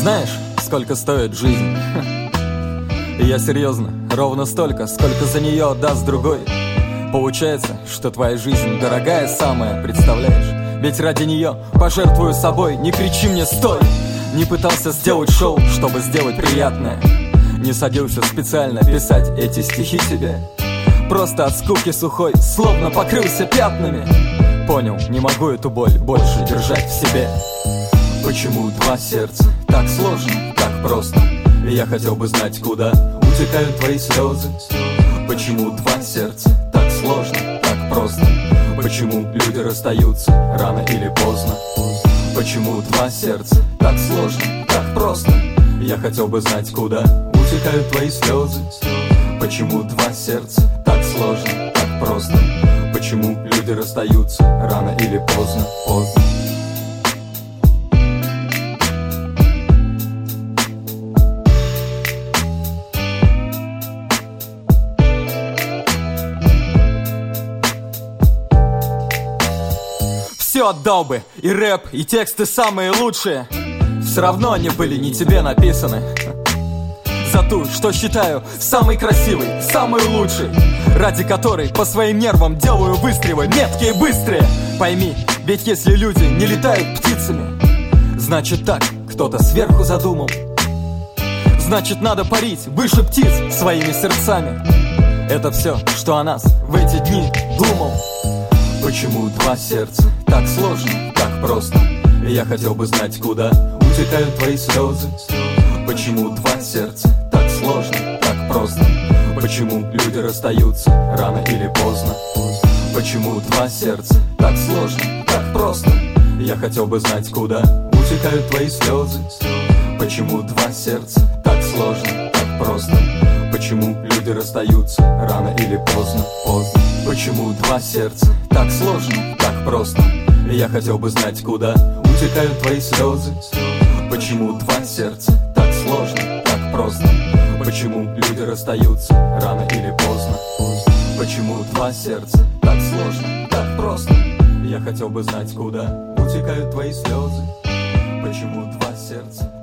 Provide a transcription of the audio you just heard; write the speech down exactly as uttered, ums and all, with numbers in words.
Знаешь, сколько стоит жизнь? Я серьезно, ровно столько, сколько за нее отдаст другой. Получается, что твоя жизнь дорогая самая, представляешь? Ведь ради нее пожертвую собой. Не кричи мне «стой!» Не пытался сделать шоу, чтобы сделать приятное. Не садился специально писать эти стихи тебе. Просто от скуки сухой, словно покрылся пятнами. Понял, не могу эту боль больше держать в себе. Почему два сердца? Так сложно, так просто. Я хотел бы знать, куда утекают твои слезы. Почему два сердца? Так сложно, так просто. Почему люди расстаются рано или поздно? Почему два сердца? Так сложно, так просто. Я хотел бы знать, куда утекают твои слезы. Почему два сердца? Так сложно, так просто. Почему люди расстаются рано или поздно? Поздно. Все отдал бы, и рэп, и тексты самые лучшие. Все равно они были не тебе написаны. За ту, что считаю самой красивой, самой лучшей, ради которой по своим нервам делаю выстрелы меткие и быстрые. Пойми, ведь если люди не летают птицами, значит так кто-то сверху задумал. Значит надо парить выше птиц своими сердцами. Это все, что о нас в эти дни думал. Почему два сердца? Так сложно, так просто. Я хотел бы знать, куда утекают твои слезы. Почему два сердца? Так сложно, так просто. Почему люди расстаются рано или поздно? Почему два сердца? Так сложно, так просто. Я хотел бы знать, куда утекают твои слезы. Почему два сердца? Так сложно, так просто. Почему люди расстаются рано или поздно? Поздно. Почему два сердца? Так сложно, так просто. Я хотел бы знать, куда утекают твои слезы. Почему два сердца? Так сложно, так просто. Почему люди расстаются рано или поздно? Почему два сердца? Так сложно, так просто. Я хотел бы знать, куда утекают твои слезы. Почему два сердца?